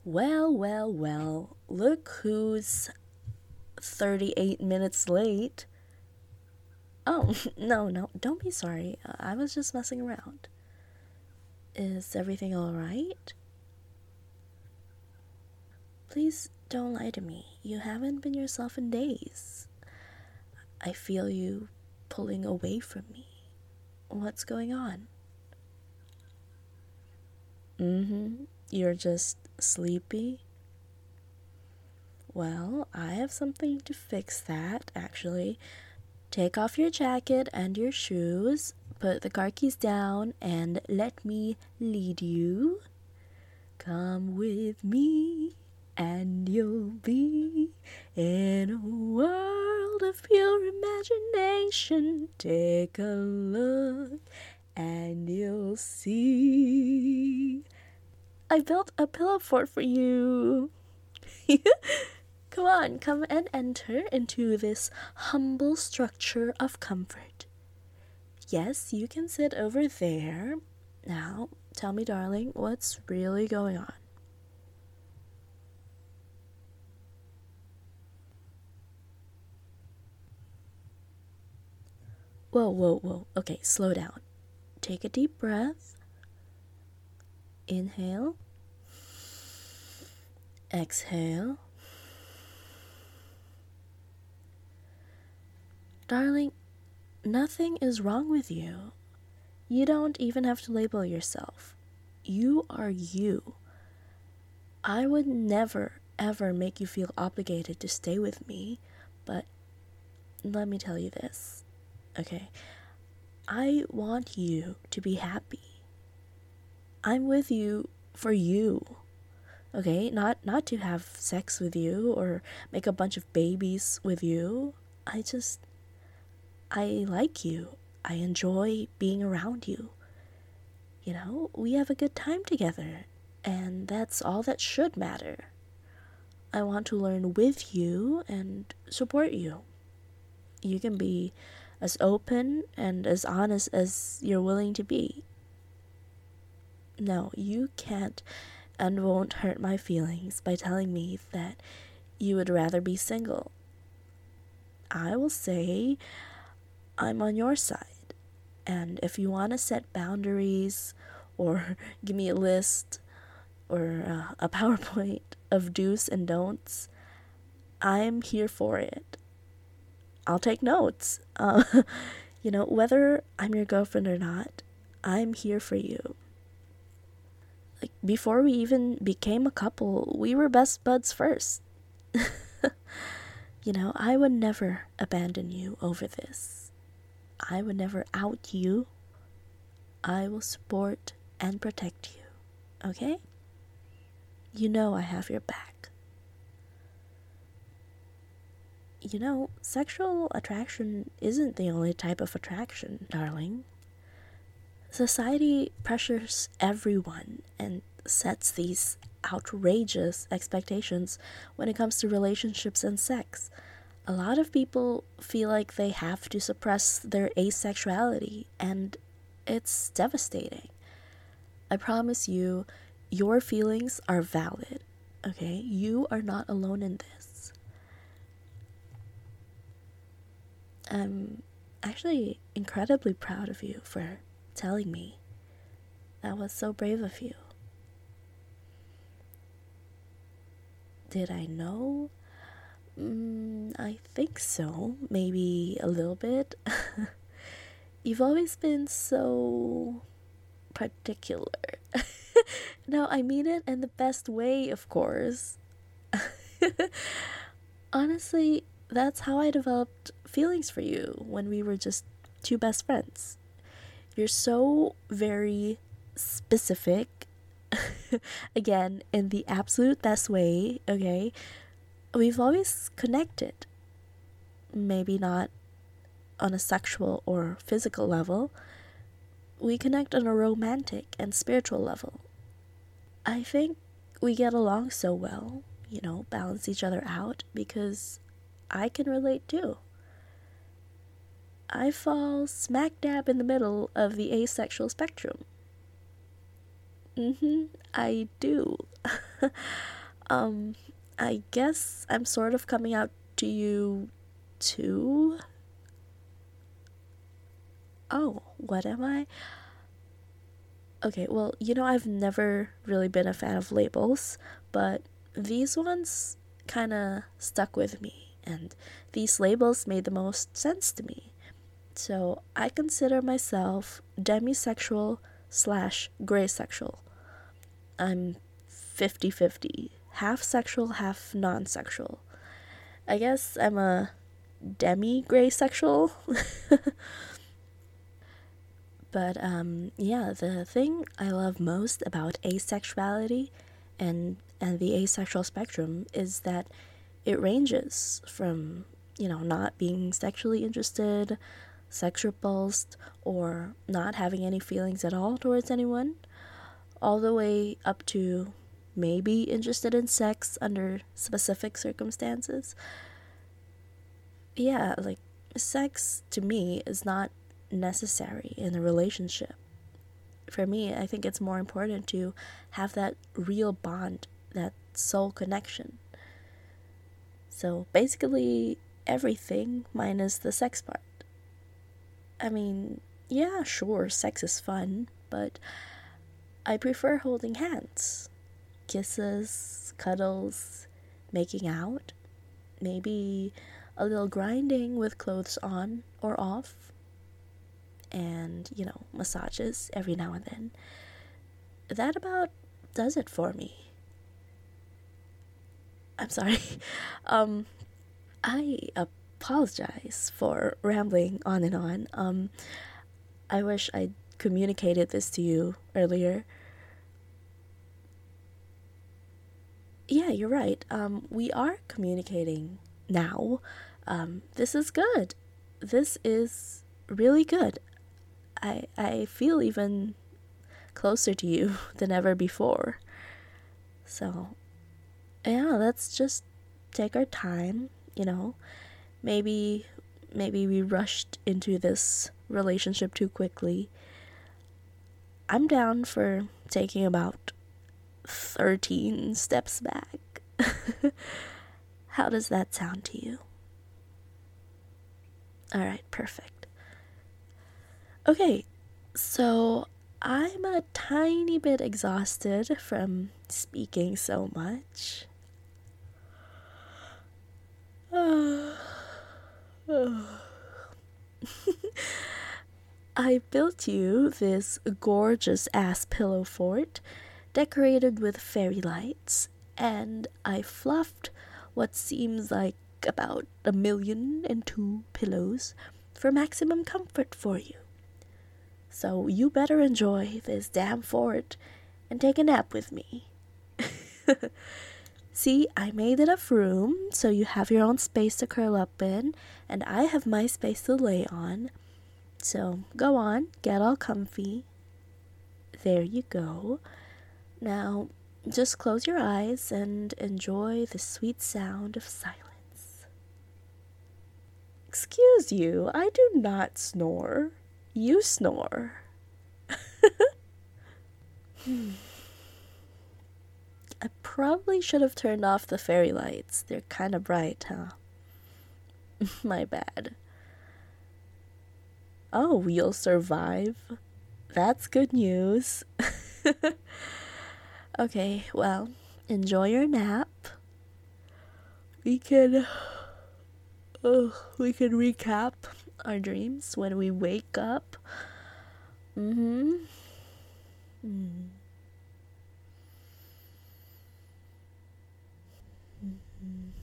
Well, well, well, look who's 38 minutes late. Oh, no, no, don't be sorry. I was just messing around. Is everything alright? Please don't lie to me. You haven't been yourself in days. I feel you pulling away from me. What's going on? You're just sleepy? Well, I have something to fix that, actually. Take off your jacket and your shoes, put the car keys down, and let me lead you. Come with me, and you'll be in a world of pure imagination. Take a look, and you'll see. I built a pillow fort for you. Come on, come and enter into this humble structure of comfort. Yes, you can sit over there. Now, tell me, darling, what's really going on? Whoa, whoa, whoa. Okay, slow down. Take a deep breath. Inhale. Exhale. Darling, nothing is wrong with you. You don't even have to label yourself. You are you. I would never, ever make you feel obligated to stay with me, but let me tell you this, okay? I want you to be happy. I'm with you for you, okay? Not to have sex with you or make a bunch of babies with you. I like you. I enjoy being around you. You know, we have a good time together, and that's all that should matter. I want to learn with you and support you. You can be as open and as honest as you're willing to be. No, you can't and won't hurt my feelings by telling me that you would rather be single. I will say I'm on your side. And if you want to set boundaries or give me a list or a PowerPoint of do's and don'ts, I'm here for it. I'll take notes. Whether I'm your girlfriend or not, I'm here for you. Like, before we even became a couple, we were best buds first. I would never abandon you over this. I would never out you. I will support and protect you, okay? You know I have your back. Sexual attraction isn't the only type of attraction, darling. Society pressures everyone and sets these outrageous expectations when it comes to relationships and sex. A lot of people feel like they have to suppress their asexuality, and it's devastating. I promise you, your feelings are valid, okay? You are not alone in this. I'm actually incredibly proud of you for telling me. That was so brave of you. Did I know? I think so. Maybe a little bit. You've always been so particular. No, I mean it in the best way, of course. Honestly, that's how I developed feelings for you when we were just two best friends. You're so very specific. Again, in the absolute best way, okay? We've always connected. Maybe not on a sexual or physical level. We connect on a romantic and spiritual level. I think we get along so well, balance each other out, because I can relate too. I fall smack dab in the middle of the asexual spectrum. I do. um, I guess I'm sort of coming out to you too. Oh, what am I? Okay, well, I've never really been a fan of labels, but these ones kind of stuck with me, and these labels made the most sense to me. So I consider myself demisexual slash gray sexual. I'm 50-50, half sexual, half non sexual. I guess I'm a demi gray sexual. But yeah, the thing I love most about asexuality and the asexual spectrum is that it ranges from, not being sexually interested, sex repulsed, or not having any feelings at all towards anyone, all the way up to maybe interested in sex under specific circumstances. Yeah, like, sex to me is not necessary in a relationship. For me, I think it's more important to have that real bond, that soul connection. So basically, everything minus the sex part. I mean, yeah, sure, sex is fun, but I prefer holding hands, kisses, cuddles, making out, maybe a little grinding with clothes on or off, and, massages every now and then. That about does it for me. I'm sorry. um, I apologize for rambling on and on. I wish I'd communicated this to you earlier. Yeah, you're right. We are communicating now. This is good. This is really good. I feel even closer to you than ever before. So, yeah, let's just take our time, Maybe we rushed into this relationship too quickly. I'm down for taking about 13 steps back. How does that sound to you? Alright, perfect. Okay, so I'm a tiny bit exhausted from speaking so much. I built you this gorgeous ass pillow fort decorated with fairy lights, and I fluffed what seems like about 1,000,002 pillows for maximum comfort for you. So you better enjoy this damn fort and take a nap with me. See, I made enough room so you have your own space to curl up in, and I have my space to lay on. So go on, get all comfy. There you go. Now, just close your eyes and enjoy the sweet sound of silence. Excuse you, I do not snore. You snore. I probably should have turned off the fairy lights. They're kind of bright, huh? My bad. Oh, you'll survive? That's good news. Okay, well, enjoy your nap. We can recap our dreams when we wake up. Mm-hmm. Mm-hmm.